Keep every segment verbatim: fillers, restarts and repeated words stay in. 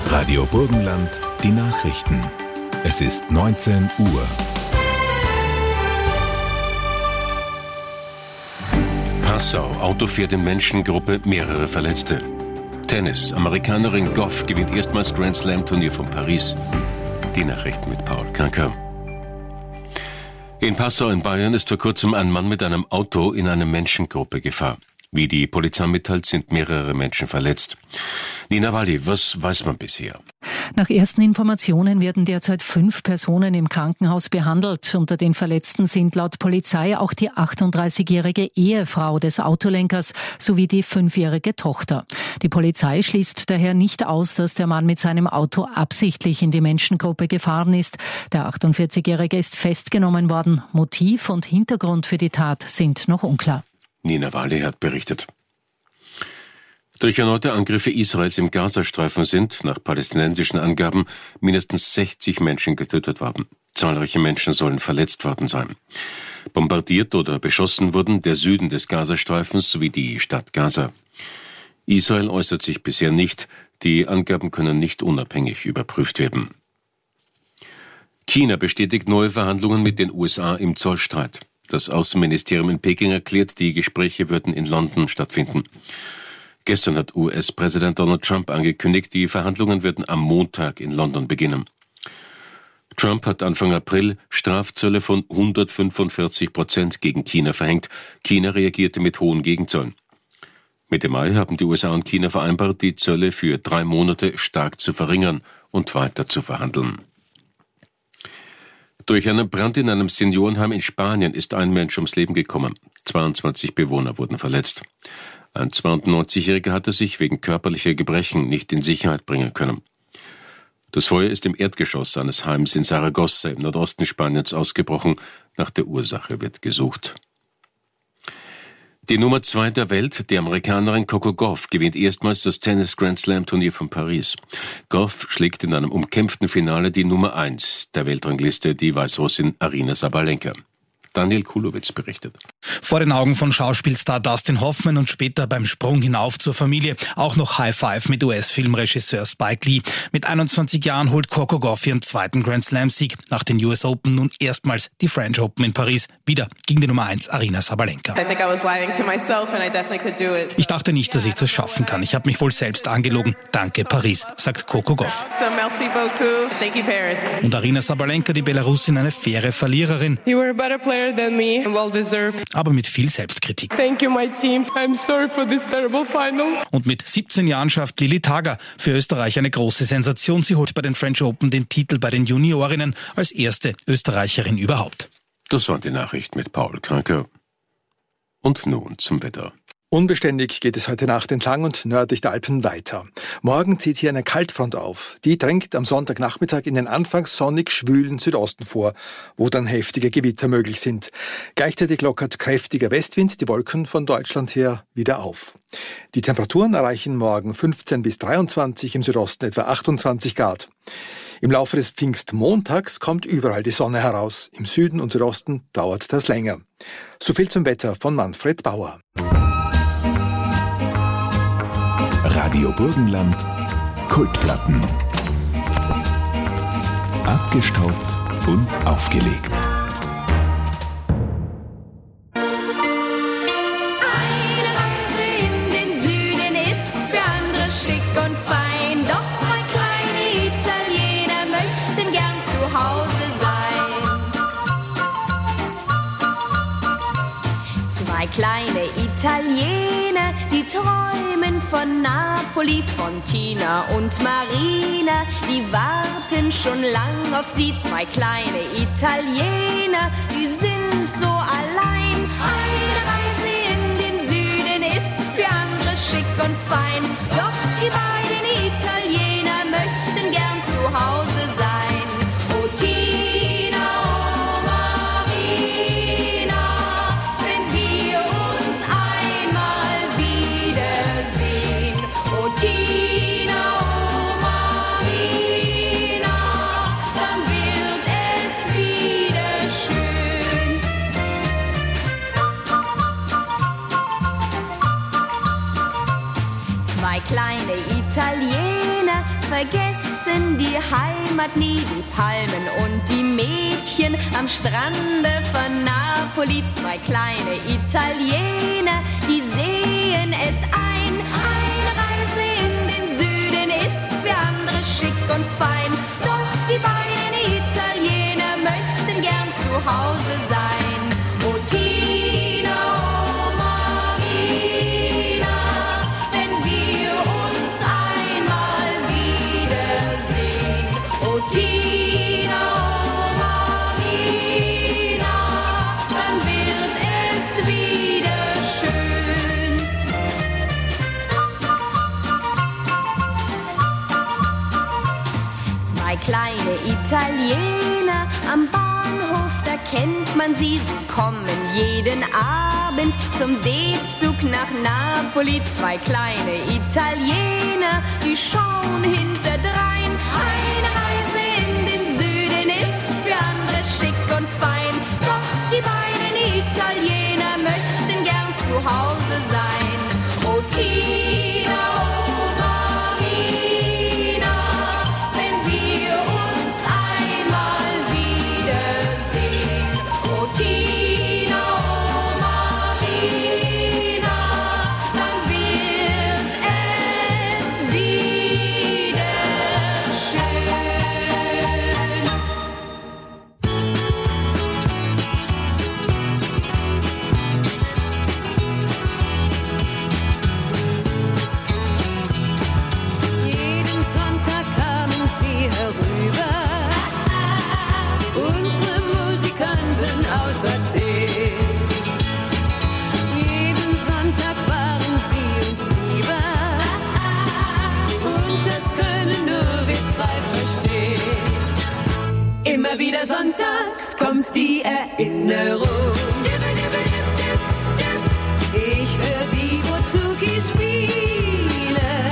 Radio Burgenland, die Nachrichten. Es ist neunzehn Uhr. Passau, Auto fährt in Menschengruppe, mehrere Verletzte. Tennis, Amerikanerin Goff gewinnt erstmals Grand Slam Turnier von Paris. Die Nachrichten mit Paul Kranker. In Passau in Bayern ist vor kurzem ein Mann mit einem Auto in eine Menschengruppe gefahren. Wie die Polizei mitteilt, sind mehrere Menschen verletzt. Nina Walli, was weiß man bisher? Nach ersten Informationen werden derzeit fünf Personen im Krankenhaus behandelt. Unter den Verletzten sind laut Polizei auch die achtunddreißigjährige Ehefrau des Autolenkers sowie die fünfjährige Tochter. Die Polizei schließt daher nicht aus, dass der Mann mit seinem Auto absichtlich in die Menschengruppe gefahren ist. Der achtundvierzigjährige ist festgenommen worden. Motiv und Hintergrund für die Tat sind noch unklar. Nina Walli hat berichtet. Durch erneute Angriffe Israels im Gazastreifen sind, nach palästinensischen Angaben, mindestens sechzig Menschen getötet worden. Zahlreiche Menschen sollen verletzt worden sein. Bombardiert oder beschossen wurden der Süden des Gazastreifens sowie die Stadt Gaza. Israel äußert sich bisher nicht. Die Angaben können nicht unabhängig überprüft werden. China bestätigt neue Verhandlungen mit den U S A im Zollstreit. Das Außenministerium in Peking erklärt, die Gespräche würden in London stattfinden. Gestern hat U S-Präsident Donald Trump angekündigt, die Verhandlungen würden am Montag in London beginnen. Trump hat Anfang April Strafzölle von hundertfünfundvierzig Prozent gegen China verhängt. China reagierte mit hohen Gegenzöllen. Mitte Mai haben die U S A und China vereinbart, die Zölle für drei Monate stark zu verringern und weiter zu verhandeln. Durch einen Brand in einem Seniorenheim in Spanien ist ein Mensch ums Leben gekommen. zweiundzwanzig Bewohner wurden verletzt. Ein zweiundneunzigjähriger hatte sich wegen körperlicher Gebrechen nicht in Sicherheit bringen können. Das Feuer ist im Erdgeschoss eines Heims in Saragossa im Nordosten Spaniens ausgebrochen. Nach der Ursache wird gesucht. Die Nummer zwei der Welt, die Amerikanerin Coco Gauff, gewinnt erstmals das Tennis Grand Slam Turnier von Paris. Gauff schlägt in einem umkämpften Finale die Nummer eins der Weltrangliste, die Weißrussin Aryna Sabalenka. Daniel Kulowitz berichtet. Vor den Augen von Schauspielstar Dustin Hoffman und später beim Sprung hinauf zur Familie auch noch High Five mit U S-Filmregisseur Spike Lee. Mit einundzwanzig Jahren holt Coco Gauff ihren zweiten Grand Slam-Sieg. Nach den U S Open nun erstmals die French Open in Paris. Wieder gegen die Nummer eins Aryna Sabalenka. Ich dachte nicht, dass ich das schaffen kann. Ich habe mich wohl selbst angelogen. Danke Paris, sagt Coco Gauff. Und Aryna Sabalenka, die Belarusin, eine faire Verliererin. You were a better player than me and well deserved. Aber mit viel Selbstkritik. Thank you, my team. I'm sorry for this terrible final. Und mit siebzehn Jahren schafft Lilly Tager für Österreich eine große Sensation. Sie holt bei den French Open den Titel bei den Juniorinnen als erste Österreicherin überhaupt. Das waren die Nachrichten mit Paul Kranker. Und nun zum Wetter. Unbeständig geht es heute Nacht entlang und nördlich der Alpen weiter. Morgen zieht hier eine Kaltfront auf. Die drängt am Sonntagnachmittag in den anfangs sonnig schwülen Südosten vor, wo dann heftige Gewitter möglich sind. Gleichzeitig lockert kräftiger Westwind die Wolken von Deutschland her wieder auf. Die Temperaturen erreichen morgen fünfzehn bis dreiundzwanzig, im Südosten etwa achtundzwanzig Grad. Im Laufe des Pfingstmontags kommt überall die Sonne heraus. Im Süden und Südosten dauert das länger. So viel zum Wetter von Manfred Bauer. Radio Burgenland, Kultplatten. Abgestaubt und aufgelegt. Eine Reise in den Süden ist für andere schick und fein. Doch zwei kleine Italiener möchten gern zu Hause sein. Zwei kleine Italiener, die träumen von Napoli, von Tina und Marina. Die warten schon lang auf sie, zwei kleine Italiener, die sind so allein. Eine Reise in den Süden ist für andere schick und fein. Doch die beiden Italiener möchten gern zu Hause sein. Oh Tina, oh Marina, wenn wir uns einmal wiedersehen. Oh Tina, oh Marina, dann wird es wieder schön. Zwei kleine Italiener vergessen die Heimat nie, die Palmen und die Mädchen am Strande von Napoli. Zwei kleine Italiener, die sehen es ein. Eine Reise in den Süden ist für andere schick und fein. Doch die beiden Italiener möchten gern zu Hause sein. O Tina, oh Marina, wenn wir uns einmal wiedersehen. O Tina, oh Marina, dann wird es wieder schön. Zwei kleine Italiener am Bahnhof, da kennt man sie, sie kommen jeden Abend zum D-Zug nach Napoli. Zwei kleine Italiener, die schauen hinterdrein. Eine Reise in den Süden ist für andere schick und fein. Doch die beiden Italiener möchten gern zu Hause sein. O Tina, oh Marina, wenn wir uns einmal wiedersehen. O Tina, oh Marina, dann wird es wieder schön. Jeden Sonntag kamen sie herüber, unsere Musikanten aus Athen. Jeden Sonntag waren sie uns lieber, und das können nur wir zwei verstehen. Immer wieder sonntags kommt die Erinnerung. Ich hör die Bozukis spielen,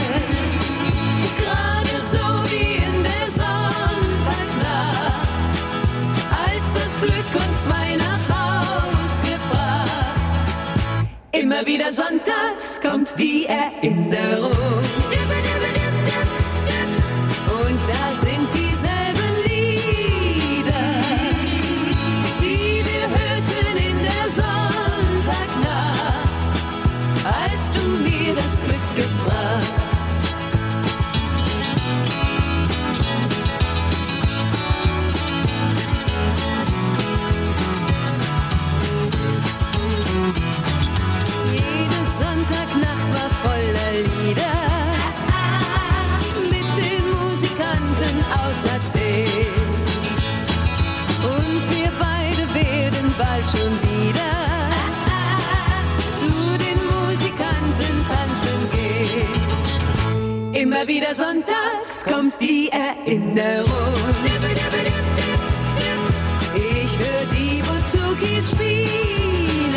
gerade so wie in der Sonntagnacht, als das Glück uns zwei nach Haus gebracht. Immer wieder sonntags kommt die Erinnerung. Und da sind dieselben Lieder, die wir hörten in der Sonntagnacht, als du mir das Glück gebracht. Jede Sonntagnacht war voller Lieder mit den Musikanten aus Athen. Und wir beide werden bald schon wieder zu den Musikanten tanzen gehen. Immer wieder sonntags kommt die Erinnerung. Ich hör die Bozukis spielen,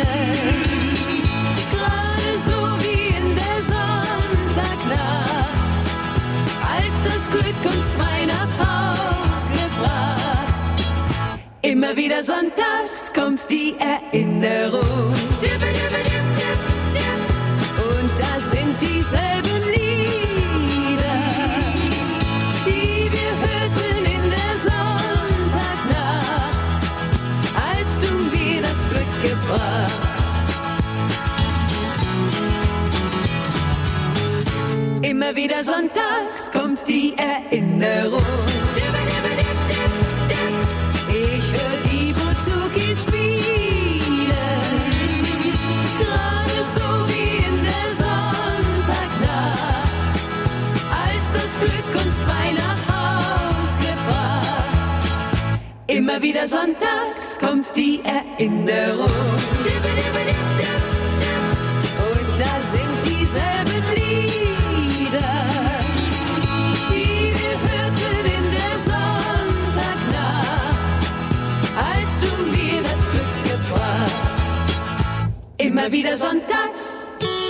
gerade so wie in der Sonntagnacht, als das Glück uns zwei nach Haus gebracht. Immer wieder sonntags kommt die Erinnerung. Und da sind dieselben Lieder, die wir hörten in der Sonntagnacht, als du mir das Glück gebracht. Immer wieder sonntags kommt die Erinnerung. Ich hör die Bozukis spielen, gerade so wie in der Sonntagnacht, als das Glück uns zwei nach Haus gebracht. Immer wieder sonntags kommt die Erinnerung. Und da sind dieselben Lieder, die wir hörten in der Sonntagnacht, als du mir das Glück gebracht. Immer wieder sonntags.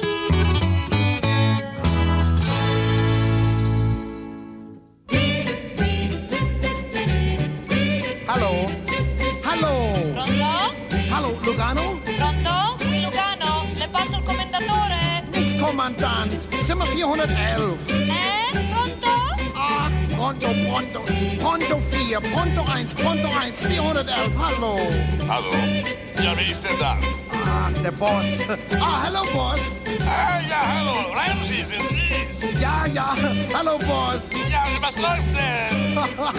Hallo? Hallo? Pronto? Hallo, Lugano? Pronto? Qui Lugano, le passo il commendatore? Nix, Kommandant. Zimmer vierhundertelf. Eh? Pronto? Ach, Pronto, pronto. Pronto vier, Pronto eins, Pronto eins, vierhundertelf, hallo. Hallo? Ja, wer ist denn da? Ah, der Boss. Ah, hallo, Boss. Ah, ja, hallo. Ramsey, sind Sie's? Ja, ja, hallo, Boss. Ja, was läuft denn?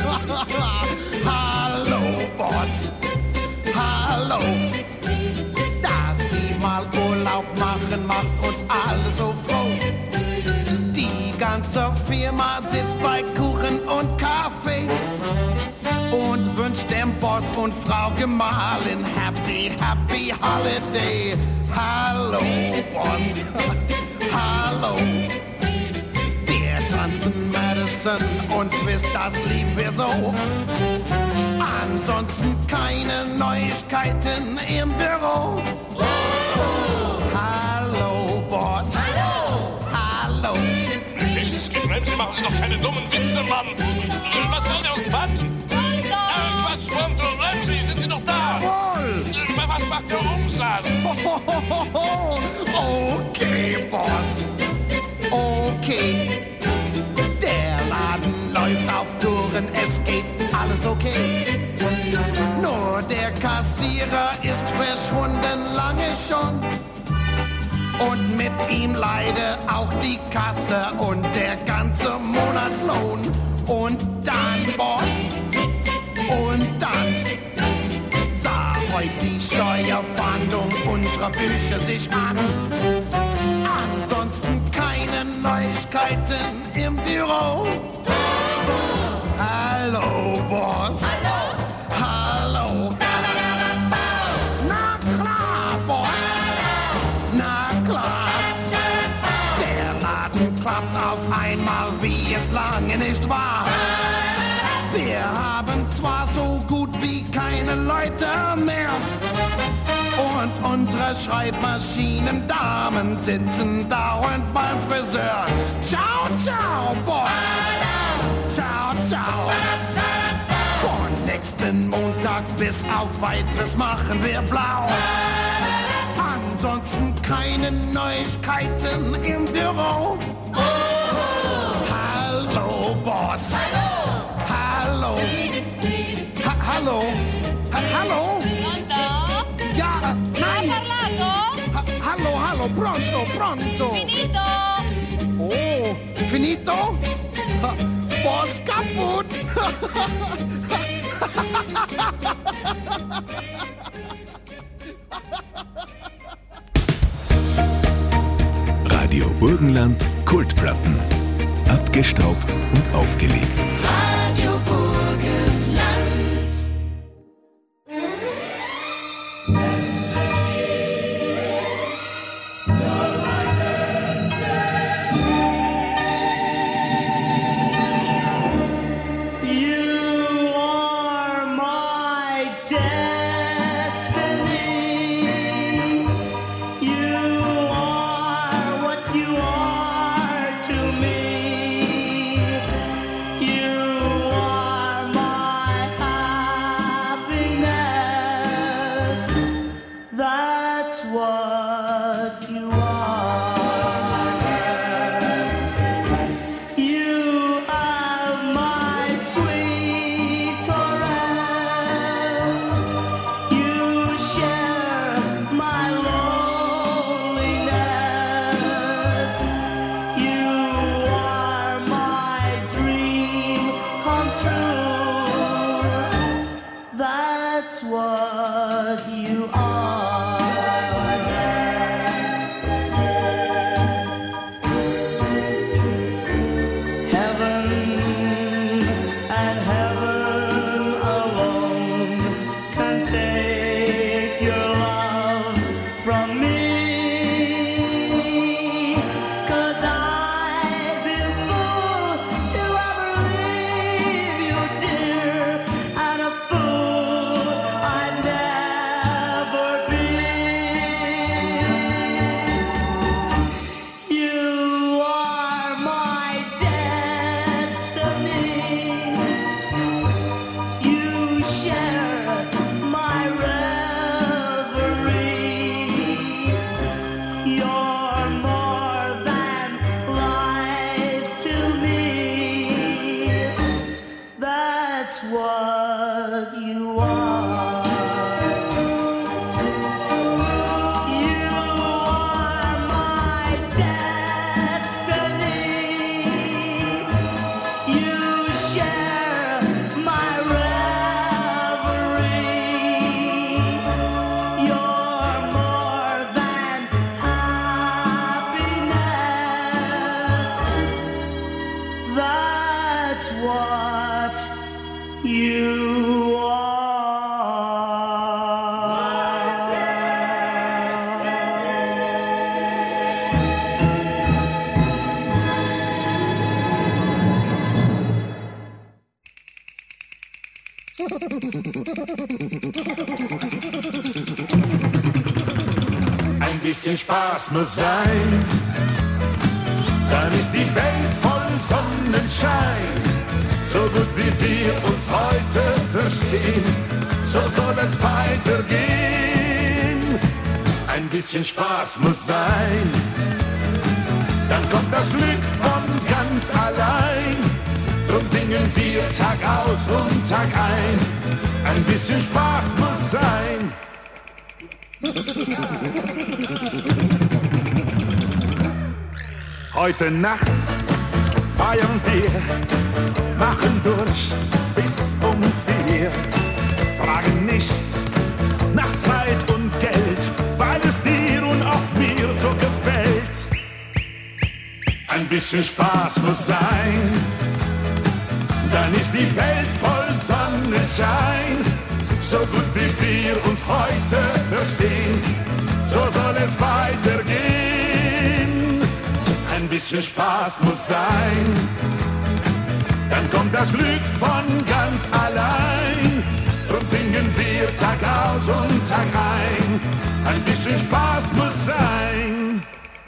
Hallo, Boss. Hallo. Dass Sie mal Urlaub machen, macht uns alle so froh. Die ganze Firma sitzt bei Kuchen und Kaffee und wünscht dem Boss und Frau Gemahlin Happy, Happy Holiday. Hallo, Boss. Hallo. Wir tanzen Madison und Twist, das lieben wir so. Ansonsten keine Neuigkeiten im Büro. Hallo, Boss. Hallo. Hallo. Mrs. Gebrem, Sie machen sich doch keine dummen Witze, Mann. Was soll der aus dem Bad? Äh, Quatsch, Pronto, Ramsey, sind Sie noch da? Jawohl. Äh, was macht der Umsatz? Okay, Boss. Okay. Der Laden läuft auf Touren, es geht alles okay. Nur der Kassierer ist verschwunden lange schon. Und mit ihm leider auch die Kasse und der ganze Monatslohn. Und dann, Boss, und dann sah heute die Steuerfahndung unserer Bücher sich an. Ansonsten keine Neuigkeiten im Büro. Hallo, Boss. Hallo. Hallo. Na klar, Boss. Na klar. Der Laden klappt auf einmal, wie es lange nicht war. Wir haben zwar so gut wie keine Leute mehr. Und unsere Schreibmaschinendamen sitzen dauernd beim Friseur. Ciao, ciao, Boss. Ciao, ciao. Von nächsten Montag bis auf weiteres machen wir blau. Ansonsten keine Neuigkeiten im Büro. Hallo, Boss. Hallo. Ha hallo. Ha hallo. Pronto? Ja, äh, nein. Ha parlato? Ha hallo, hallo, pronto, pronto. Finito? Oh, finito? Ha, Boss kaputt. Radio Burgenland Kultplatten. Abgestaubt und aufgelegt. Radio Burgenland. You are my destiny. You are what you are to me. You are my happiness. That's what you are. You have my sweet caress. You share my loneliness. You are my dream come true. That's what you are. Heaven and heaven alone can take your love from me. 'Cause I've been fool to ever leave you, dear, and a fool I'd never what you are. You are my destiny. You share my reverie. You're more than happiness. That's what you Ein bisschen Spaß muss sein, dann ist die Welt voll Sonnenschein. So gut wie wir uns heute verstehen, so soll es weitergehen. Ein bisschen Spaß muss sein, dann kommt das Glück von ganz allein. Drum singen wir Tag aus und Tag ein. Ein bisschen Spaß muss sein. Heute Nacht feiern wir, machen durch bis um vier. Fragen nicht nach Zeit und Geld, weil es dir und auch mir so gefällt. Ein bisschen Spaß muss sein, dann ist die Welt voll Sonnenschein. So gut wie wir uns heute verstehen, so soll es weitergehen. Ein bisschen Spaß muss sein, dann kommt das Glück von ganz allein. Drum singen wir Tag aus und Tag ein. Ein bisschen Spaß muss sein.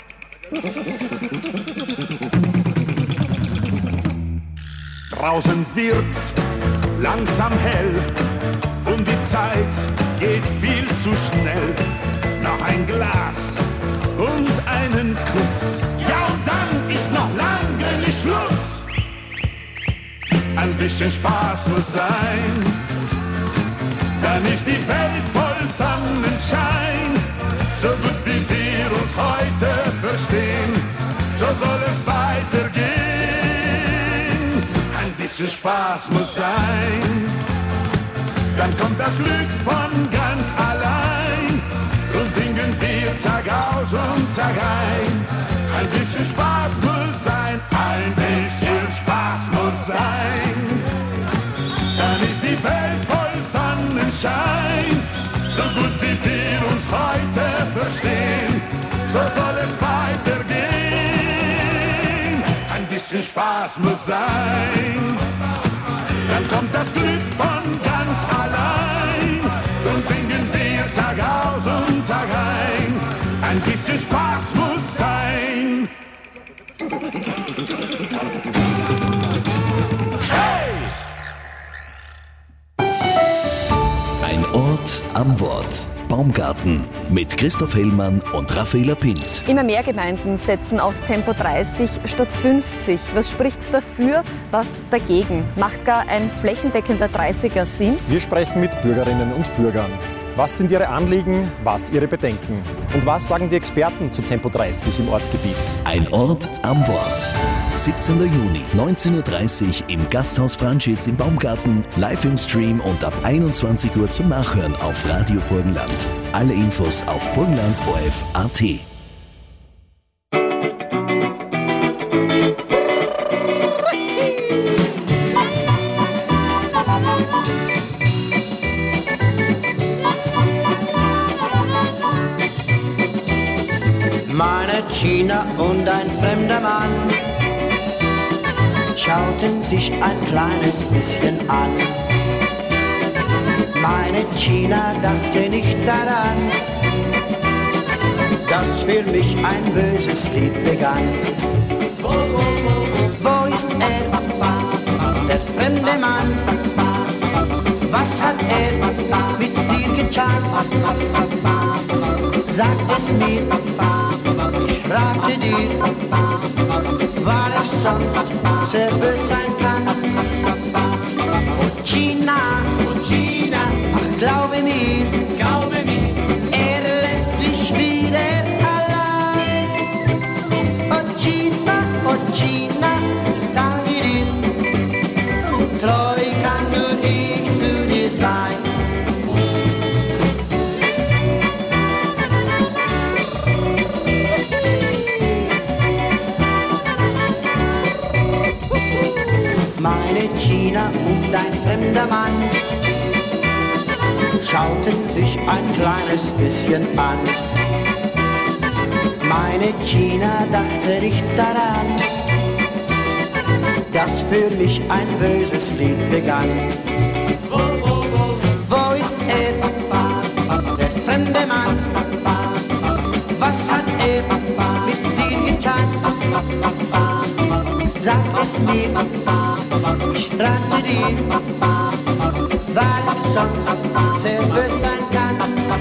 Draußen wird's langsam hell und die Zeit geht viel zu schnell. Noch ein Glas und einen Kuss, ja und dann ist noch lange nicht Schluss. Ein bisschen Spaß muss sein, dann ist die Welt voll Sonnenschein. So gut wie wir uns heute verstehen, so soll es weitergehen. Ein bisschen Spaß muss sein, dann kommt das Glück von ganz allein. Drum singen wir Tag aus und Tag ein. Ein bisschen Spaß muss sein, ein bisschen Spaß muss sein. Dann ist die Welt voll Sonnenschein. So gut wie wir uns heute verstehen, so soll es weitergehen. Ein bisschen Spaß muss sein, dann kommt das Glück von ganz allein. Drum singen wir Tag aus und Tag ein. Ein bisschen Spaß muss sein. Hey! Ein Ort am Wort. Baumgarten mit Christoph Hellmann und Raffaela Pint. Immer mehr Gemeinden setzen auf Tempo dreißig statt fünfzig. Was spricht dafür, was dagegen? Macht gar ein flächendeckender dreißiger Sinn? Wir sprechen mit Bürgerinnen und Bürgern. Was sind ihre Anliegen, was ihre Bedenken? Und was sagen die Experten zu Tempo dreißig im Ortsgebiet? Ein Ort am Wort. siebzehnten Juni, neunzehn Uhr dreißig im Gasthaus Franschitz im Baumgarten, live im Stream und ab einundzwanzig Uhr zum Nachhören auf Radio Burgenland. Alle Infos auf burgenland punkt o f punkt a t. Meine Gina und ein fremder Mann schauten sich ein kleines bisschen an. Meine Gina dachte nicht daran, dass für mich ein böses Lied begann. Wo ist er, der fremde Mann? Was hat er mit dir getan? Sag es mir, ich rate dir, weil ich sonst sehr böse sein kann. Oh, Gina, treu kann nur ich zu dir sein. Meine Gina und ein fremder Mann schauten sich ein kleines bisschen an. Meine Gina dachte nicht daran, dass für mich ein böses Lied begann. Wo, wo, wo, wo ist er, der fremde Mann? Was hat er mit dir getan? Sag es mir, ich rate dir, weil ich sonst sehr böse sein kann.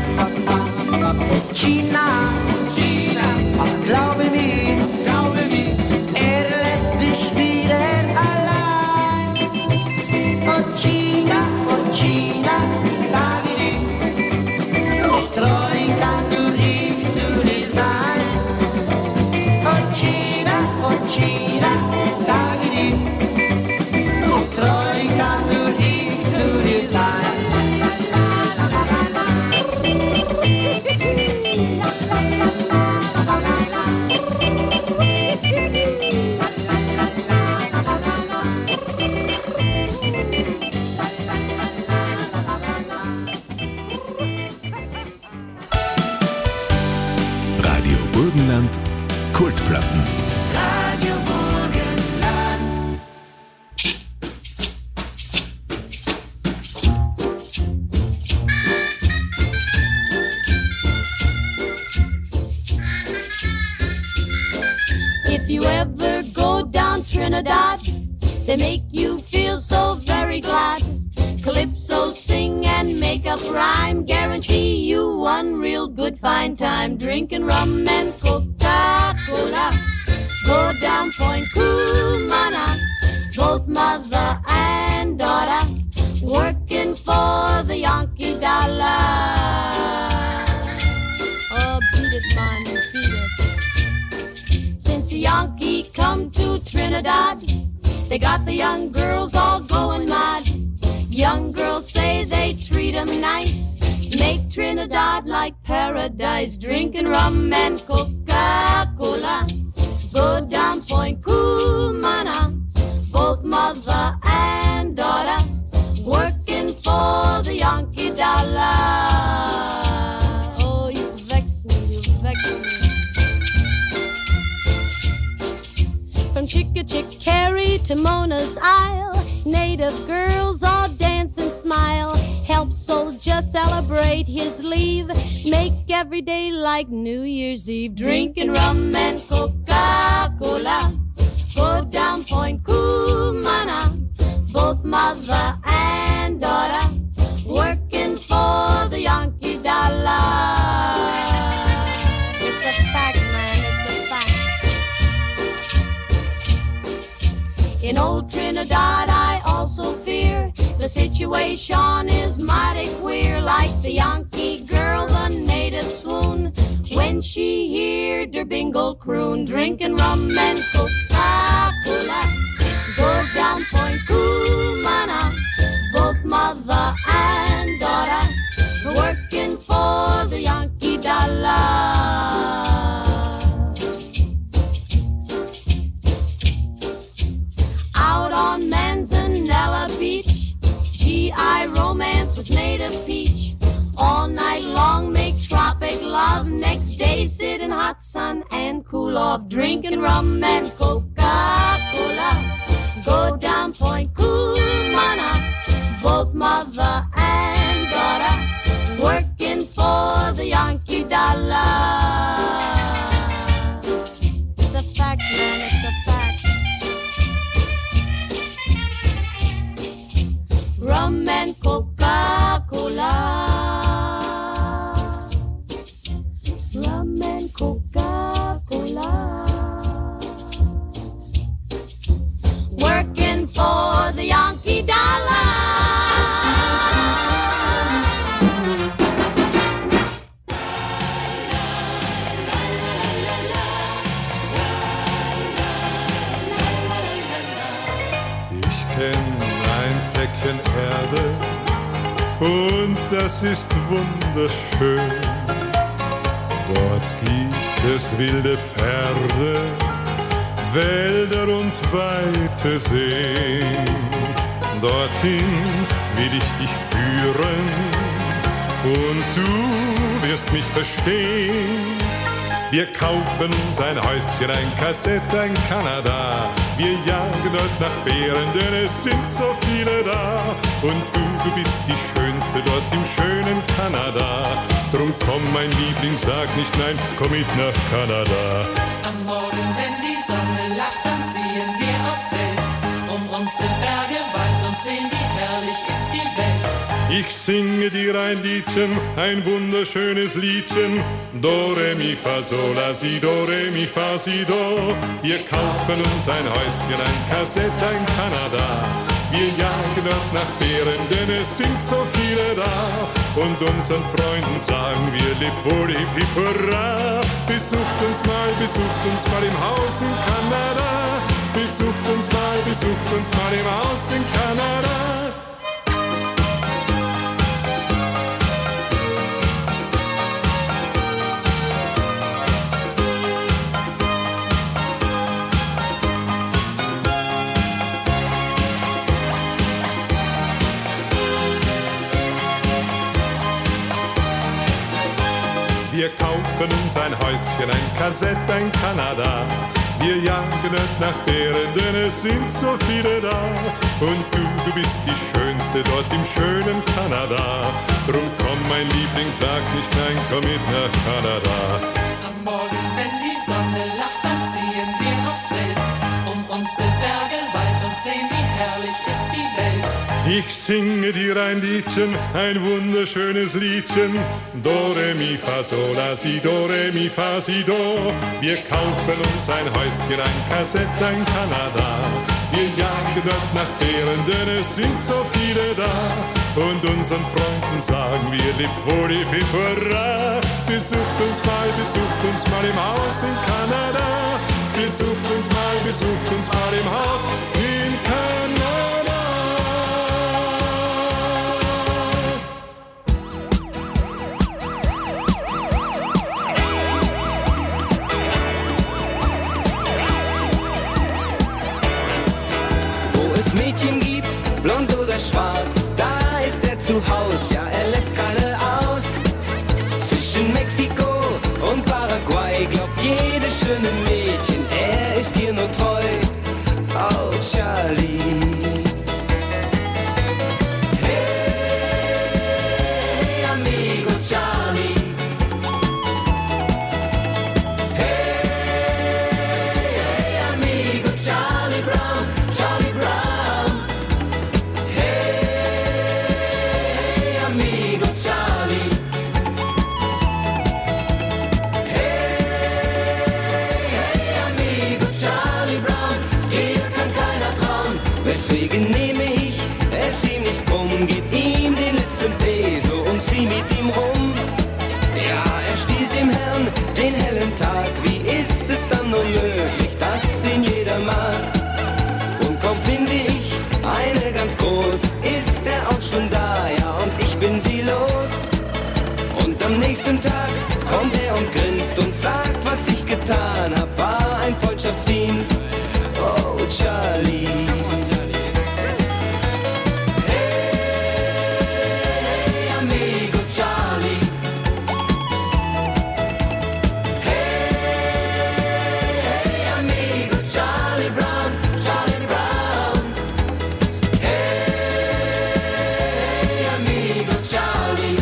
Gina, Gina, glaube mir, glaube mir, er lässt dich wieder allein. Oh Gina, oh Gina, sage dir, treu kann nur ich zu dir sein. Oh Gina, oh Gina, sage dir, treu kann nur ich zu dir sein. Radio Burgenland, Kultplatten. Radio Burgenland. If you ever go down Trinidad, they make you feel so very glad. Calypso sing and make up rhyme, guarantee you one real good fine time. Drinking rum and Coca-Cola, go down Point Cumana, both mother and daughter, working for the Yankee dollar. Oh, beat it, man, beat it. Since the Yankee come to Trinidad, they got the young girls all going mad. Young girls say they treat 'em nice, make Trinidad like paradise. Drinking rum and Coca-Cola, go down Point Cumana, both mother and daughter, working for the Yankee dollar. Oh, you vex me, you vex me. From Chickachickarry to Mona's Isle, native girls all dance and smile. Help soldier celebrate his leave, make every day like New Year's Eve. Drinking rum and Coca-Cola, go down Point Cumana, both mother and daughter, working for the Yankee dollar. It's a fact, man, it's a fact. In old Trinidad I also fear the situation is mighty queer. Like the Yankee girl, the native swoon when she heard her bingle croon. Drinking rum and Coca-Cola, go down Point Cumana, both mother and daughter, working for the Yankee dollar. Out on Manzanella Beach, G I romance with native peach. All night long make tropic love, next day sit in hot sun and cool off. Drinking rum and Coca-Cola, go down Point Cumana, both mother and daughter, working for the Yankee dollar. It's a fact, man, it's a fact. Rum and Coca-Cola, rum and Coca-Cola, working for the Yankee dollar. Ich kenn ein Fleckchen Erde und das ist wunderschön. Dort gibt es wilde Pferde, Wälder und weite Seen. Dorthin will ich dich führen und du wirst mich verstehen. Wir kaufen uns ein Häuschen, ein Kassett, ein Kanada. Wir jagen dort nach Bären, denn es sind so viele da. Und du, du bist die Schönste dort im schönen Kanada. Drum komm, mein Liebling, sag nicht nein, komm mit nach Kanada. Am Morgen, wenn die Sonne lacht, dann ziehen wir aufs Feld. Um uns im Berge, Wald und sehen, wie herrlich ist die Welt. Ich singe dir ein Liedchen, ein wunderschönes Liedchen. Do, re, mi, fa, sol, la, si, do, re, mi, fa, si, do. Wir kaufen uns ein Häuschen, ein Kassett, ein Kanada. Wir jagen dort nach Bären, denn es sind so viele da. Und unseren Freunden sagen wir, leb wohl, hip, hip, hurra. Besucht uns mal, besucht uns mal im Haus in Kanada. Besucht uns mal, besucht uns mal im Haus in Kanada. Wir kaufen uns ein Häuschen, ein Kassett, ein Kanada. Wir jagen dort nach Bären, denn es sind so viele da. Und du, du bist die Schönste dort im schönen Kanada. Drum komm, mein Liebling, sag nicht nein, komm mit nach Kanada. Am Morgen, wenn die Sonne lacht, dann ziehen wir aufs Feld. Um unsere Berge, Wald und sehen, wie herrlich ist die Welt. Ich singe dir ein Liedchen, ein wunderschönes Liedchen. Do, re, mi, fa, sol, la, si, do, re, mi, fa, si, do. Wir kaufen uns ein Häuschen, ein Kassett, ein Kanada. Wir jagen dort nach Bären, denn es sind so viele da. Und unseren Freunden sagen wir, leb wohl, hip, hip, hurra. Besucht uns mal, besucht uns mal im Haus in Kanada. Besucht uns mal, besucht uns mal im Haus in Kanada. Mädchen gibt, blond oder schwarz, da ist er zu Haus, ja, er lässt keine aus. Zwischen Mexiko und Paraguay glaubt jedes schöne Mädchen, er ist ihr nur treu. Oh, Charlie. Hey, amigo Charlie. Hey, hey, amigo Charlie Brown, Charlie Brown. Hey, amigo Charlie. Hey, hey, amigo Charlie Brown. Dir kann keiner trauen. Deswegen nehme ich es ihm nicht krumm, gib ihm den letzten Peso und zieh mit ihm rum. Ja, er stiehlt dem Herrn den hellen Tag. Wie ist es dann nur möglich, dass ihn jeder mag? Und kaum finde ich eine ganz groß, ist er auch schon da, ja, und ich bin sie los. Und am nächsten Tag kommt er und grinst und sagt, was ich getan hab, war ein Freundschaftsdienst. Oh, Charlie. Hey, amigo Charlie. Hey, amigo Charlie Brown, Charlie Brown. Hey, amigo Charlie.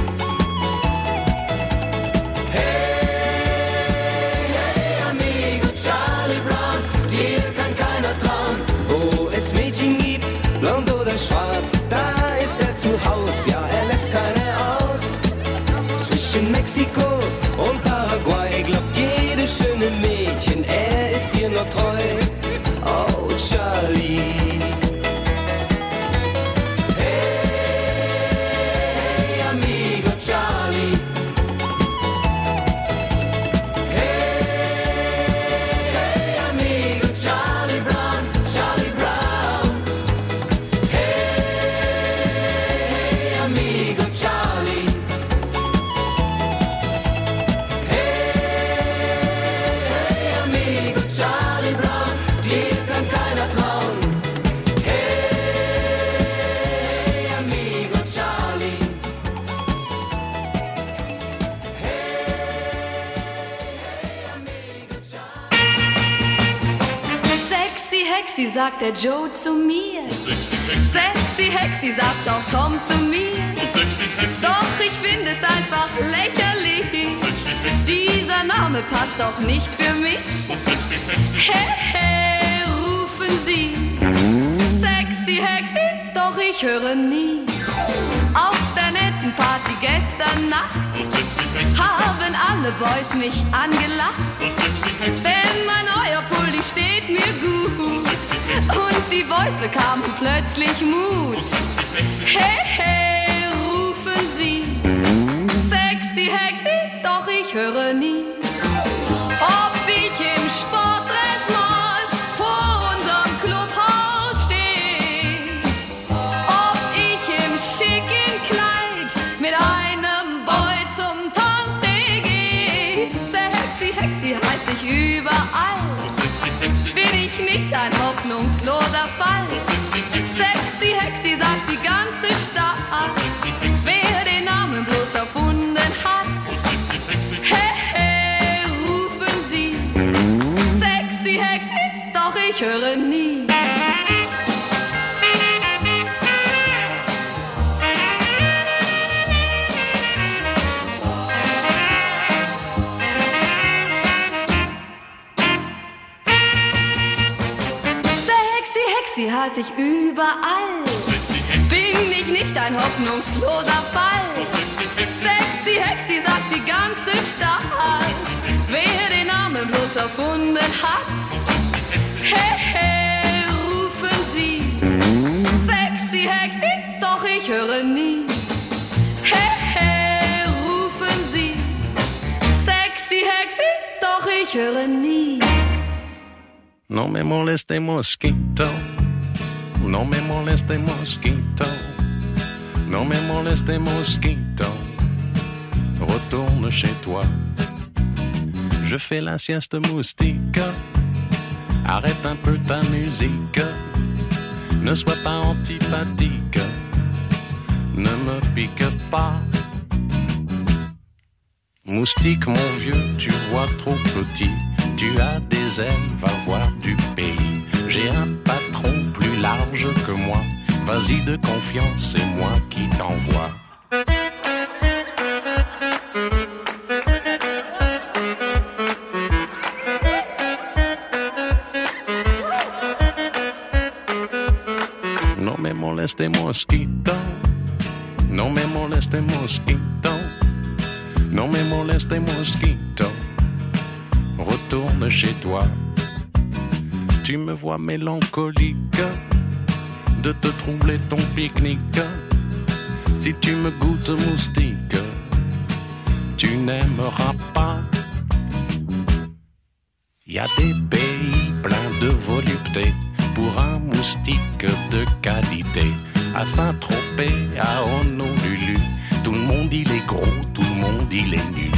Hey, hey, amigo Charlie Brown. Dir kann keiner trauen. Wo es Mädchen gibt, blond oder schwarz, da ist er zu Haus, ja, er lässt keine aus. Zwischen Mexiko und Paraguay glaubt jedes schöne Mädchen, er ist ihr nur treu. Oh, Charlie. Hey, amigo Charlie. Hey, amigo Charlie Brown, Charlie Brown. Hey, Hexi, sagt der Joe zu mir. Sexy Hexi, sagt auch Tom zu mir. Doch ich finde es einfach lächerlich. Dieser Name passt doch nicht für mich. Hey, hey, rufen sie. Sexy Hexi, doch ich höre nie. Auf der netten Party gestern Nacht haben alle Boys mich angelacht. Denn mein neuer Pulli steht mir gut. Und die Boys bekamen plötzlich Mut. Hey, hey, rufen sie. Sexy Hexi, doch ich höre nie. Ob ich im Sportdress mal vor unserem Clubhaus stehe. Ob ich im schicken Kleid mit einem Boy zum Tanztee gehe. Sexy Hexi heiß ich überall. Bin ich nicht ein hoffnungsloser Fall? Sexy Hexi, sagt die ganze Stadt. Wer den Namen bloß erfunden hat. Hey, hey, rufen sie. Sexy Hexi, doch ich höre nie. Sexy heiß ich überall. Bin ich nicht ein hoffnungsloser Fall? Sexy Hexi, sagt die ganze Stadt. Wer den Namen bloß erfunden hat. Hey, hey, rufen sie. Sexy Hexi, doch ich höre nie. Hey, hey, rufen sie. Sexy Hexi, doch ich höre nie. No me moleste mosquito, no me moleste mosquito, no me moleste mosquito, retourne chez toi. Je fais la sieste moustique, arrête un peu ta musique, ne sois pas antipathique, ne me pique pas. Moustique mon vieux, tu vois trop petit. Tu as des ailes, va voir du pays. J'ai un patron plus large que moi. Vas-y de confiance, c'est moi qui t'envoie. No me moleste mosquito. No me moleste mosquito. No me moleste mosquito. Retourne chez toi. Tu me vois mélancolique de te troubler ton pique-nique. Si tu me goûtes moustique, tu n'aimeras pas. Y a des pays pleins de volupté pour un moustique de qualité. À Saint-Tropez, à Honolulu, tout le monde il est gros, tout le monde il est nu.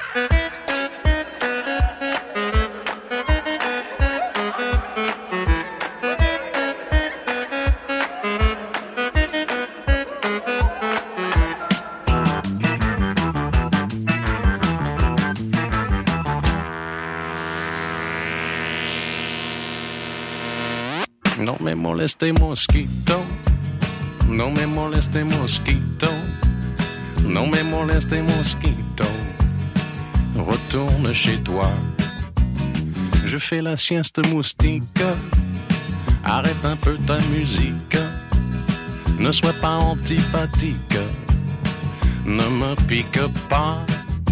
No me moleste mosquito, no me moleste mosquito, no me moleste mosquito, retourne chez toi. Je fais la sieste moustique, arrête un peu ta musique, ne sois pas antipathique, ne me pique pas.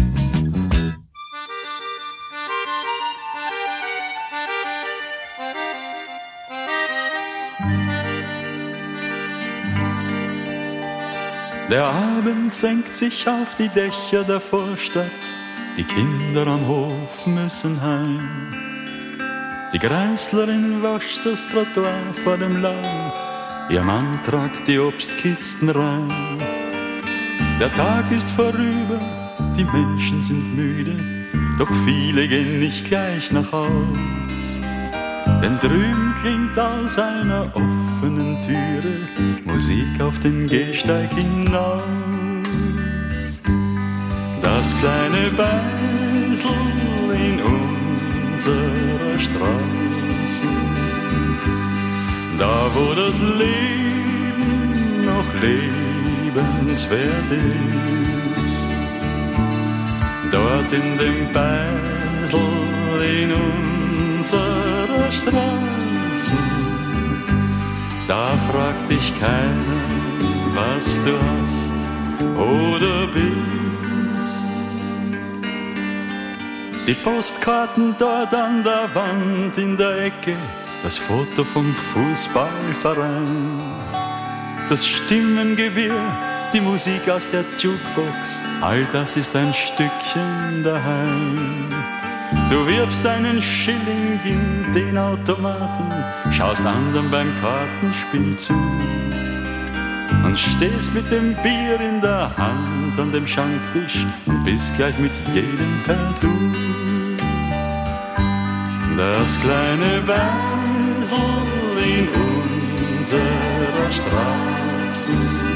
Der Abend senkt sich auf die Dächer der Vorstadt, die Kinder am Hof müssen heim. Die Greislerin wascht das Trottoir vor dem Laden, ihr Mann tragt die Obstkisten rein. Der Tag ist vorüber, die Menschen sind müde, doch viele gehen nicht gleich nach Haus. Denn drüben klingt aus einer offenen Türe Musik auf den Gehsteig hinaus. Das kleine Beisel in unserer Straße da wo das Leben noch lebenswert ist. Dort in dem Beisel in unserer Straße, da fragt dich keiner, was du hast oder bist. Die Postkarten dort an der Wand in der Ecke, das Foto vom Fußballverein, das Stimmengewirr, die Musik aus der Jukebox, all das ist ein Stückchen daheim. Du wirfst einen Schilling in den Automaten, schaust anderen beim Kartenspiel zu und stehst mit dem Bier in der Hand an dem Schanktisch und bist gleich mit jedem per Du. Das kleine Beisel in unserer Straße,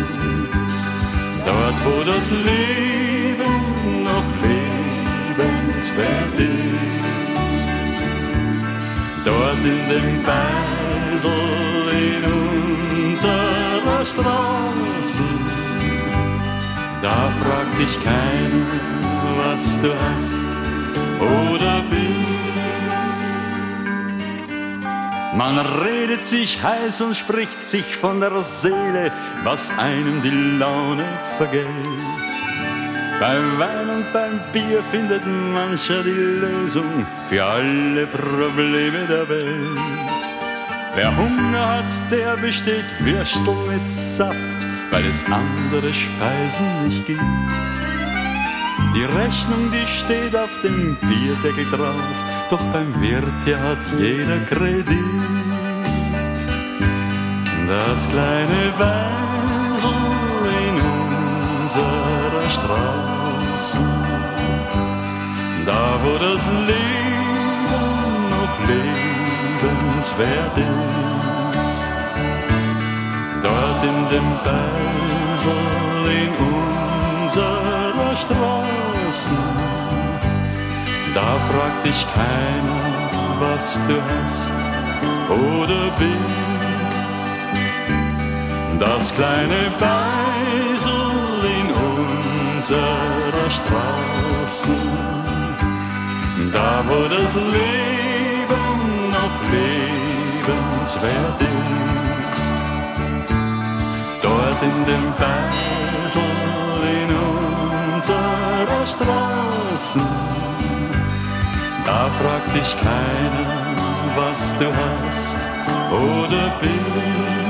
dort wo das Leben noch lebenswert ist, dort in dem Beisel in unserer Straße, da fragt dich keiner, was du hast oder bist. Man redet sich heiß und spricht sich von der Seele, was einem die Laune vergeht. Beim Wein und beim Bier findet mancher die Lösung für alle Probleme der Welt. Wer Hunger hat, der besteht Würstel mit Saft, weil es andere Speisen nicht gibt. Die Rechnung, die steht auf dem Bierdeckel drauf, doch beim Wirt, ja, hat jeder Kredit. Das kleine Beisel in unserer Straße, da wo das Leben noch lebenswert ist, dort in dem Beisel in unserer Straße, da fragt dich keiner, was du hast oder bist. Das kleine Beisel in unserer Straße, da wo das Leben noch lebenswert ist, dort in dem Beisel in unserer Straße, da fragt dich keiner, was du hast oder bist.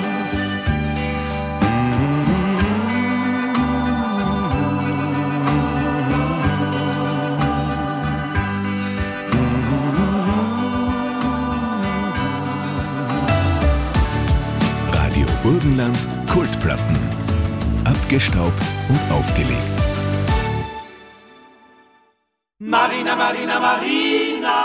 Radio Burgenland Kultplatten. Abgestaubt und aufgelegt. Marina, Marina, Marina.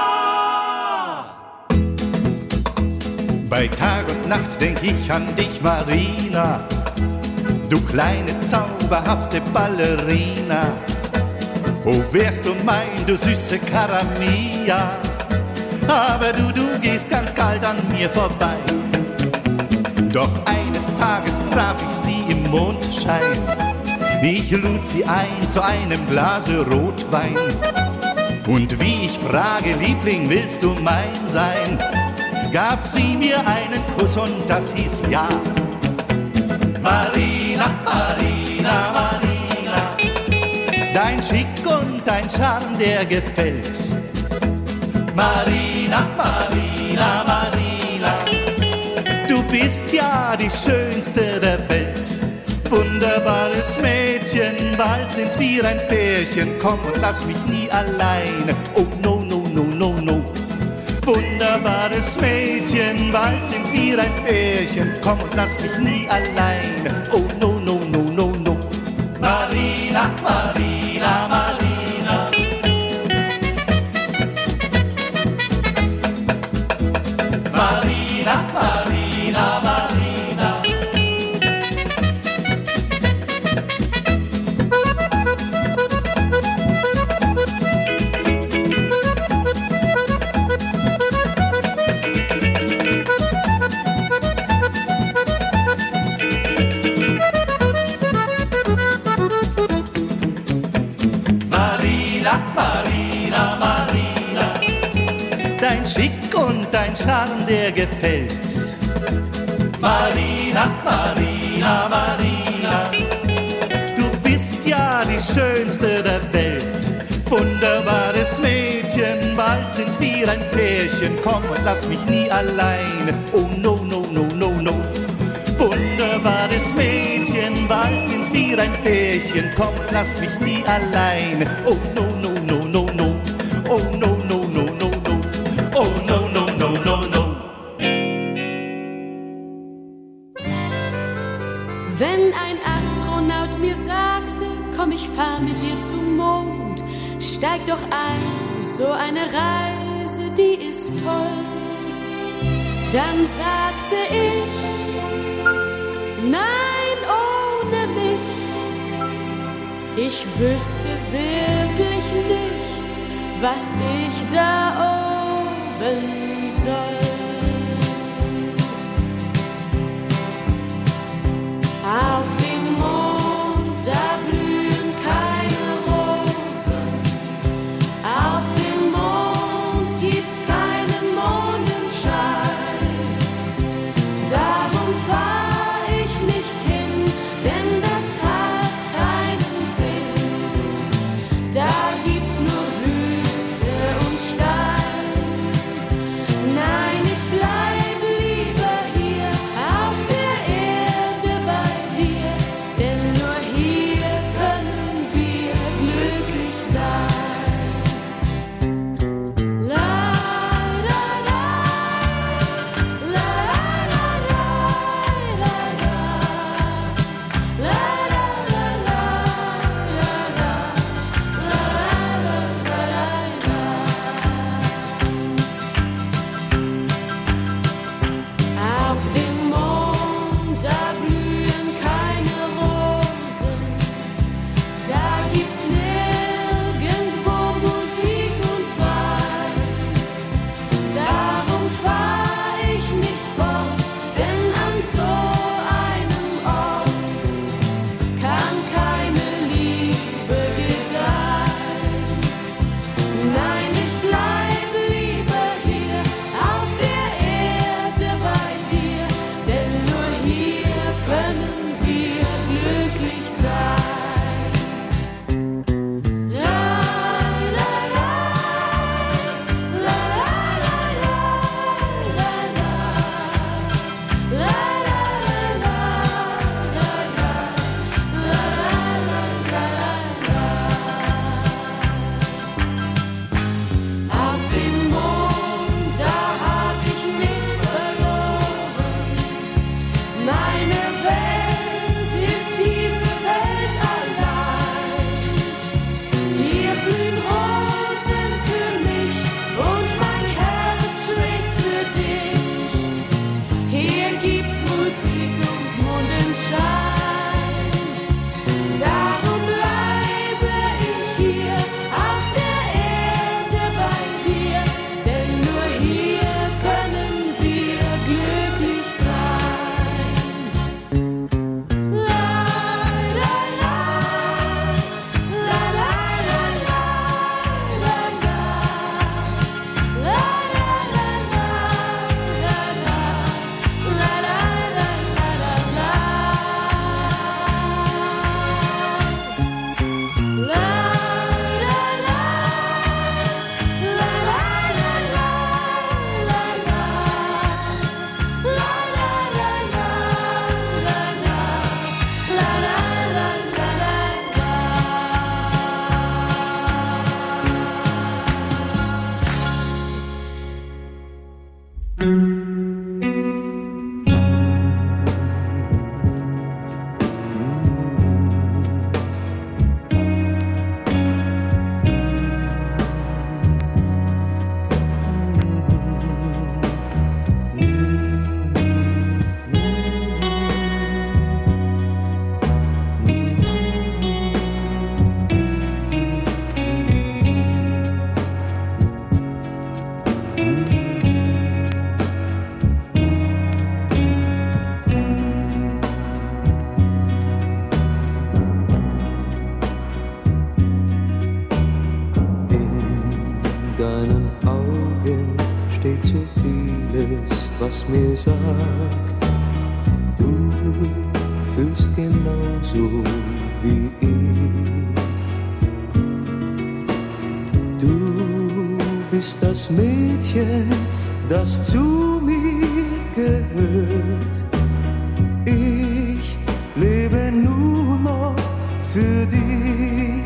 Bei Tag und Nacht denk ich an dich, Marina, du kleine zauberhafte Ballerina. Oh, wärst du mein, du süße Caramia, aber du, du gehst ganz kalt an mir vorbei. Doch eines Tages traf ich sie im Mondschein, ich lud sie ein zu einem Glase Rotwein. Und wie ich frage, Liebling, willst du mein sein, gab sie mir einen Kuss und das hieß ja. Marina, Marina, Marina, dein Schick und dein Charme, der gefällt. Marina, Marina, Marina, du bist ja die Schönste der Welt. Wunderbares Mädchen, bald sind wir ein Pärchen, komm und lass mich nie alleine, oh no, no, no, no, no. Wunderbares Mädchen, bald sind wir ein Pärchen, komm und lass mich nie alleine, oh no, no, no, no, no. Marina, Marina, Marina, Marina, Marina, Marina. dein Charme, der gefällt. Marina, Marina, Marina, du bist ja die Schönste der Welt. Wunderbares Mädchen, bald sind wir ein Pärchen. Komm und lass mich nie alleine. Oh no, no, no, no, no. Wunderbares Mädchen, bald sind wir ein Pärchen. Komm und lass mich nie alleine. Oh no, no, no, no, no. Oh no, no, no, no, no. Oh no, no, no, no, no. Wenn ein Astronaut mir sagte, komm, ich fahr mit dir zum Mond, steig doch ein, so eine Reise, die ist toll. Dann sagte ich, nein, ohne mich. Ich wüsste wirklich nicht, was ich da oben soll. Auf dem Mond, da blühen keine Rosen. Auf dem Mond gibt's keinen Mondenschein. Darum fahr ich nicht hin, denn das hat keinen Sinn. Da gibt's nur Wüste und Stein. Nein, was mir sagt, du fühlst genauso wie ich. Du bist das Mädchen, das zu mir gehört. Ich lebe nur noch für dich.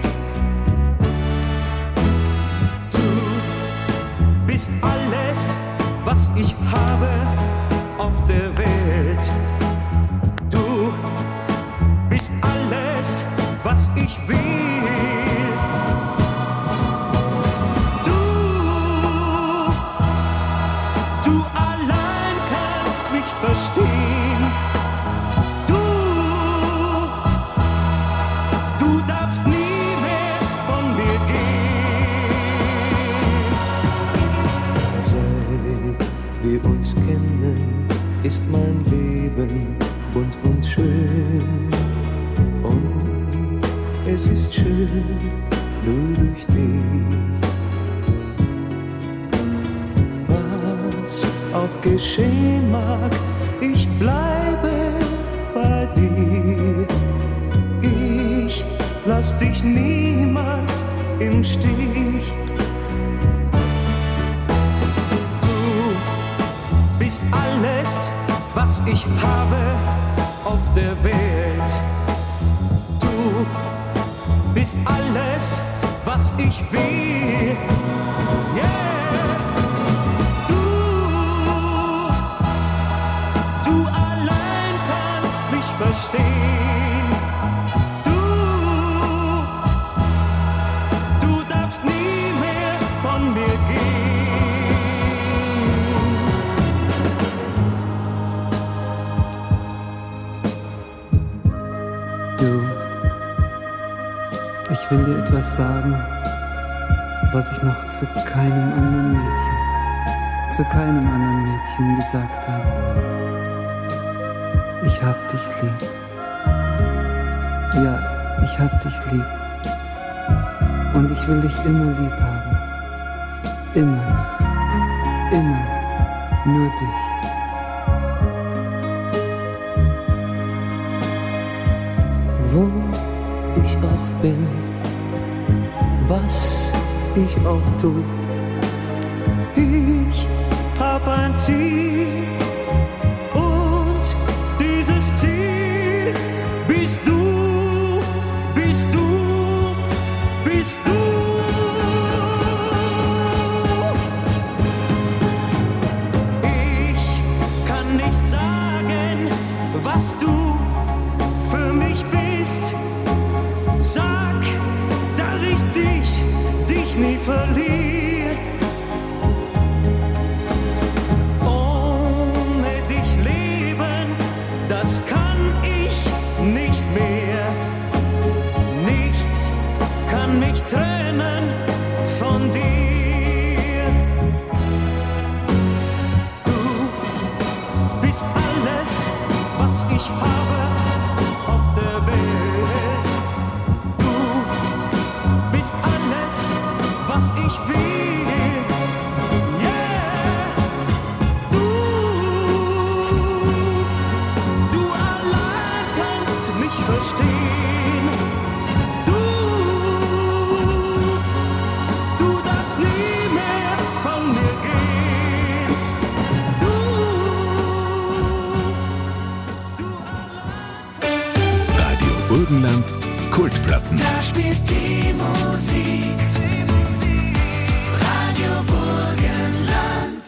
Du bist alles, was ich habe auf der Welt. Du bist alles, was ich will. Du, du allein kannst mich verstehen. Du, du darfst nie mehr von mir gehen. Seit wir uns kennen, ist mein Leben bunt und schön. Und es ist schön, nur durch dich. Was auch geschehen mag, ich bleibe bei dir. Ich lass dich niemals im Stich. Du bist alles, was ich habe auf der Welt. Du bist alles, was ich will. Yeah. Du, du allein kannst mich verstehen. Du, du darfst nie mehr von mir gehen. Du, ich will dir etwas sagen, was ich noch zu keinem anderen Mädchen, zu keinem anderen Mädchen gesagt habe. Ich hab dich lieb. Ja, ich hab dich lieb. Und ich will dich immer lieb haben. Immer, immer, nur dich. Wo ich auch bin, was ich auch tu, ich hab ein Ziel und dieses Ziel bist du, bist du, bist du. Ich kann nicht sagen, was du für mich bist. Sag, dass ich dich, dich nie verliere. Ohne dich leben, das kann ich nicht mehr. Nichts kann mich trennen von dir. Du bist alles, was ich habe auf der Welt. Alles, was ich will, yeah. Du, du allein kannst mich verstehen. Du, du darfst nie mehr von mir gehen. Du, du allein. Radio Burgenland, Kultplatten. Da spielt die Musik. Radio Burgenland.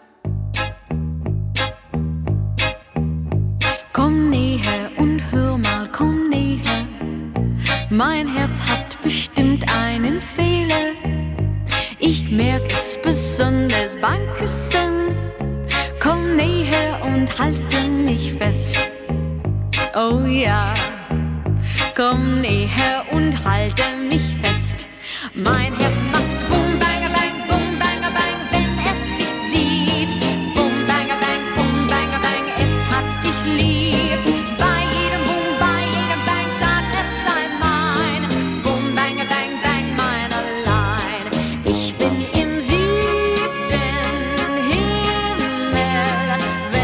Komm näher und hör mal, komm näher. Mein Herz hat bestimmt einen Fehler. Ich merk es besonders beim Küssen. Komm näher und halte mich fest. Oh ja. Komm näher und halte mich fest. Mein Herz macht bum, bang, bang, bum, bang, bang, wenn es dich sieht. Bum, bang, bang, bum, bang, bang, es hat dich lieb. Bei jedem Bum, bei jedem Bang sagt es sei mein. Bum, bang, bang, bang, mein allein. Ich bin im siebten Himmel,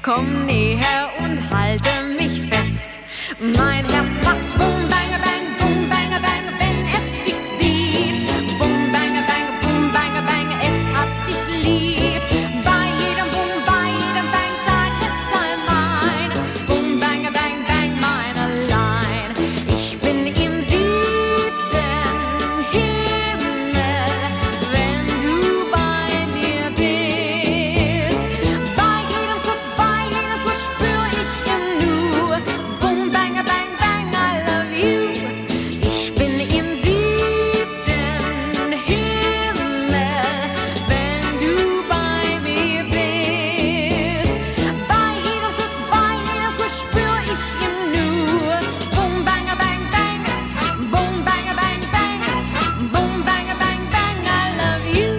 Komm näher und halte mich fest. Mein Herz macht Bum, Bang, Bang, Bum, Bang, Bang, wenn es dich sieht. Bum, Bang, Bang, Bum, Bang, Bang, es hat dich lieb. Bei jedem Bum, bei jedem Bang, sag es sei mein. Bum, Bang, Bang, Bang, mein allein. Ich bin im siebten Himmel, wenn du bei mir bist. Bei jedem Kuss, bei jedem Kuss spür ich im Nu. Bum, Bang, Bang, Bang, I love you. Ich bin im siebten Himmel, wenn du bei mir bist. Bei jedem Kuss, bei jedem Kuss spür ich im Nu. Bum, Bang, Bang, Bang, Bum, Bang, Bang, Bang, Bum, Bang, Bang, Bang, I love you.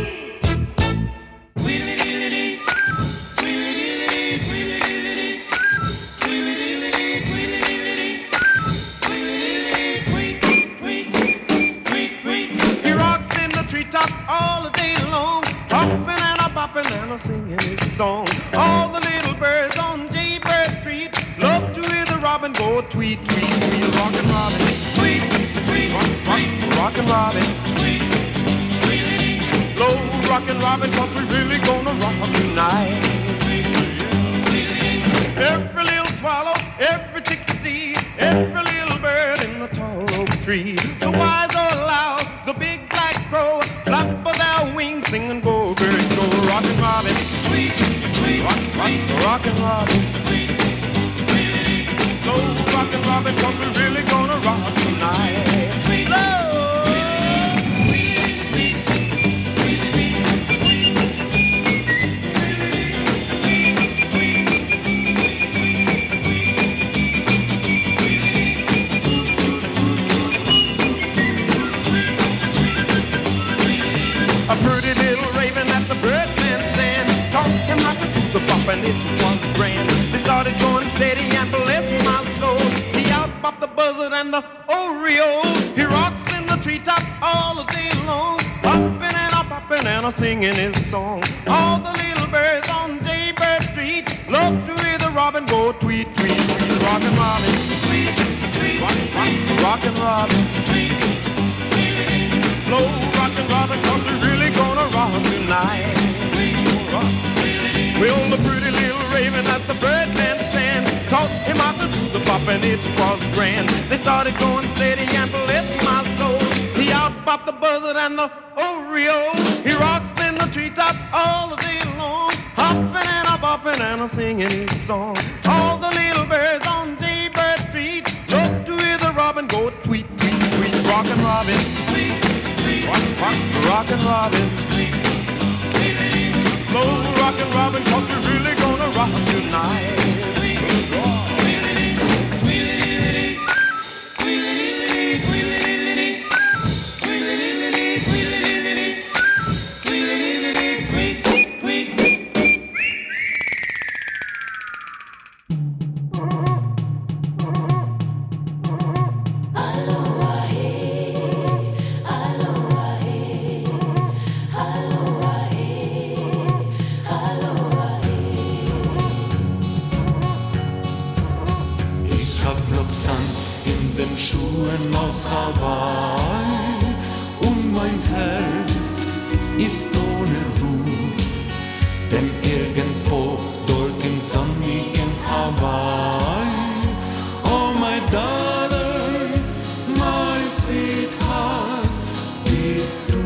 He rocks in the treetop all the day long, hopping and a bopping and a singing his song. All the little birds on Jaybird Street love to hear the robin go tweet, tweet, tweet. Rockin' Robin, tweet, tweet, rock, rock, rockin' Robin, tweet, tweet. Low rockin' Robin, 'cause we really gonna rock tonight. Every little swallow, every chickadee, every little bird in the tall oak tree. The wise or loud, the big black crow, flap of their wings, sing and go, bird, go. Rockin' Robin, tweet, tweet, rock, rock, rockin' Robin, tweet, tweet. Low rockin' Robin, 'cause we really gonna rock tonight. Low. A pretty little raven at the birdman stand taught him how to do the bop, and it was grand. They started going steady and bless my soul. He out-bopped the buzzard and the oriole. He rocks in the treetop all the day long, hopping and a popping and a singing his song. All the little birds on Jaybird Street love to hear the robin go tweet, tweet, tweet. Rockin' Robin, tweet, tweet, rock, rock, rockin' Robin, tweet, tweet. Low rockin' Robin, 'cause we really gonna rock tonight. Rock. Well, the pretty little raven at the birdman stand taught him how to do the bop, and it was grand. They started going steady and bless my soul. He out-bopped the buzzard and the oriole. He rocks in the treetop all the day long, hopping and a bopping and a singing his song. All the little birds on Jaybird Street love to hear the robin go tweet, tweet, tweet. Rockin' Robin, tweet, tweet, rock, rock, rockin' Robin, tweet, tweet. Low rockin' Robin, 'cause we're really gonna rock tonight. Schuhen aus Hawaii und mein Herz ist ohne Ruhe, denn irgendwo dort im sonnigen Hawaii, oh my darling, my sweetheart, bist du.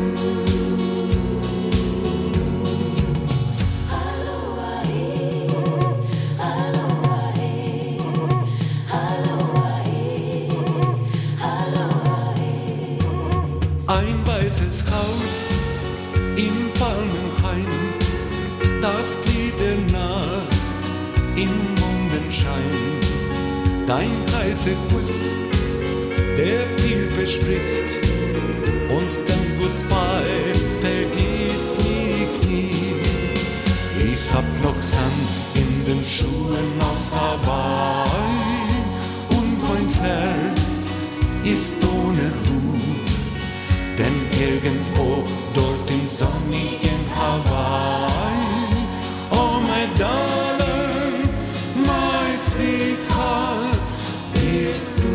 Ein weißes Haus im Palmenhain, das liegt der Nacht im Mondenschein. Dein heißer Kuss, der viel verspricht, und dein Goodbye vergiss mich nicht. Ich hab noch Sand in den Schuhen aus Hawaii und mein Herz ist ohne Ruhe, denn irgendwo dort im sonnigen Hawaii, oh my darling, bist du.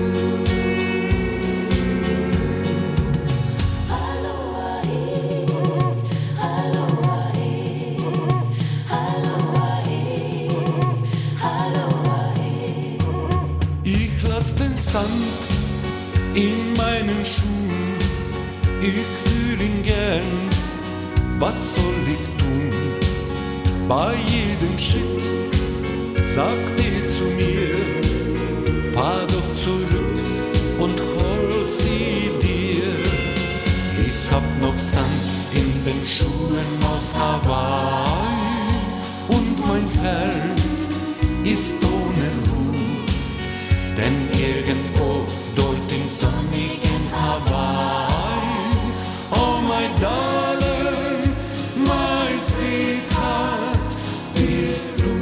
Ich lass den Sand in meinen Schuhen, ich fühl ihn gern, was soll ich tun? Bei jedem Schritt sagt er zu mir, fahr doch zurück und hol sie dir. Ich hab noch Sand in den Schuhen aus Hawaii und mein Herz ist ohne Ruhe, denn irgendwo dort im sonnigen Hawaii, oh my darling, my sweetheart, bist du.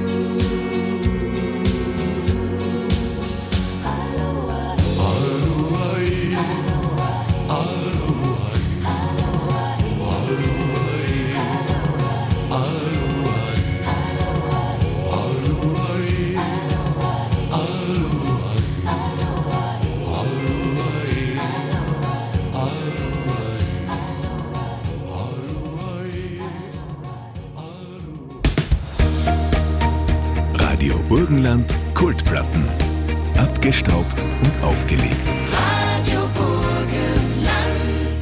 Radio Burgenland Kultplatten. Abgestaubt und aufgelegt. Radio Burgenland.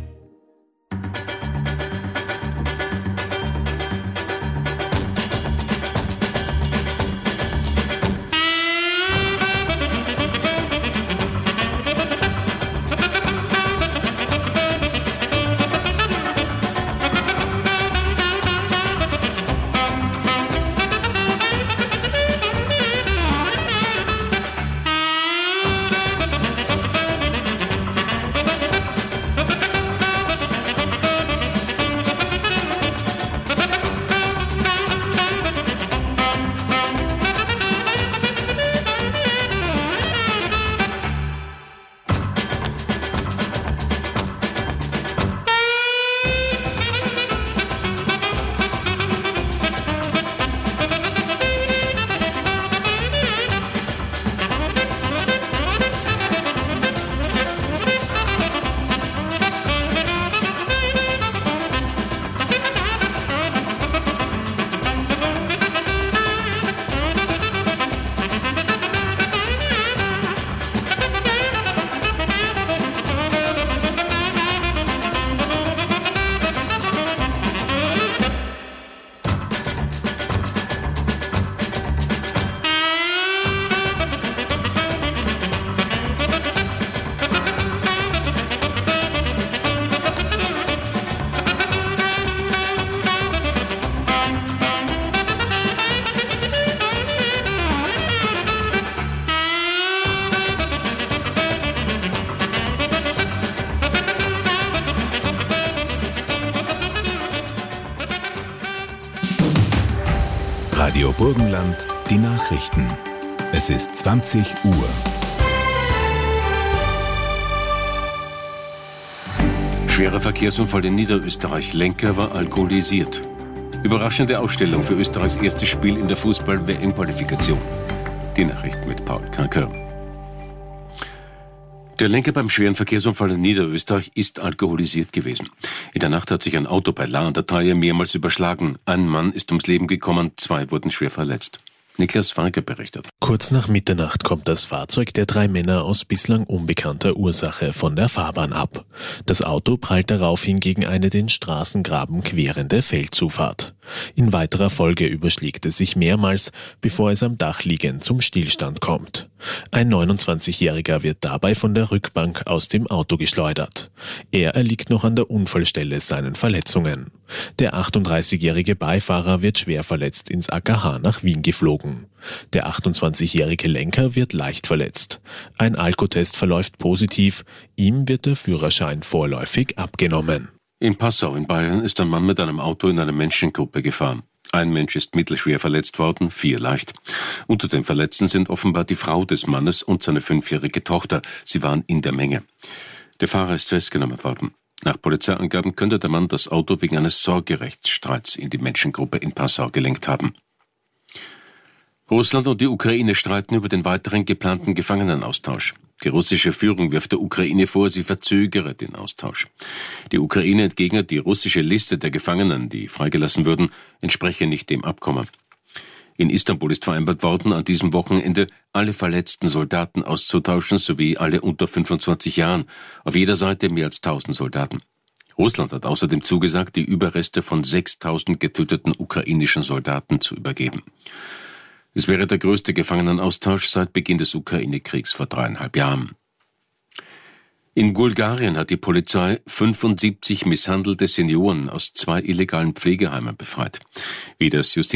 Radio Burgenland, die Nachrichten. Es ist zwanzig Uhr. Schwerer Verkehrsunfall in Niederösterreich. Lenker war alkoholisiert. Überraschende Ausstellung für Österreichs erstes Spiel in der Fußball-W M-Qualifikation. Die Nachrichten mit Paul Kanker. Der Lenker beim schweren Verkehrsunfall in Niederösterreich ist alkoholisiert gewesen. In der Nacht hat sich ein Auto bei La an der Taille mehrmals überschlagen. Ein Mann ist ums Leben gekommen, zwei wurden schwer verletzt. Niklas Franke berichtet. Kurz nach Mitternacht kommt das Fahrzeug der drei Männer aus bislang unbekannter Ursache von der Fahrbahn ab. Das Auto prallt daraufhin gegen eine den Straßengraben querende Feldzufahrt. In weiterer Folge überschlägt es sich mehrmals, bevor es am Dach liegend zum Stillstand kommt. Ein neunundzwanzigjähriger wird dabei von der Rückbank aus dem Auto geschleudert. Er erliegt noch an der Unfallstelle seinen Verletzungen. Der achtunddreißigjährige Beifahrer wird schwer verletzt ins A K H nach Wien geflogen. Der achtundzwanzigjährige Lenker wird leicht verletzt. Ein Alkotest verläuft positiv, ihm wird der Führerschein vorläufig abgenommen. In Passau in Bayern ist ein Mann mit einem Auto in eine Menschengruppe gefahren. Ein Mensch ist mittelschwer verletzt worden, vier leicht. Unter den Verletzten sind offenbar die Frau des Mannes und seine fünfjährige Tochter. Sie waren in der Menge. Der Fahrer ist festgenommen worden. Nach Polizeiangaben könnte der Mann das Auto wegen eines Sorgerechtsstreits in die Menschengruppe in Passau gelenkt haben. Russland und die Ukraine streiten über den weiteren geplanten Gefangenenaustausch. Die russische Führung wirft der Ukraine vor, sie verzögere den Austausch. Die Ukraine entgegnet, die russische Liste der Gefangenen, die freigelassen würden, entspreche nicht dem Abkommen. In Istanbul ist vereinbart worden, an diesem Wochenende alle verletzten Soldaten auszutauschen, sowie alle unter fünfundzwanzig Jahren. Auf jeder Seite mehr als tausend Soldaten. Russland hat außerdem zugesagt, die Überreste von sechstausend getöteten ukrainischen Soldaten zu übergeben. Es wäre der größte Gefangenenaustausch seit Beginn des Ukraine-Kriegs vor dreieinhalb Jahren. In Bulgarien hat die Polizei fünfundsiebzig misshandelte Senioren aus zwei illegalen Pflegeheimen befreit. Wie das Justiz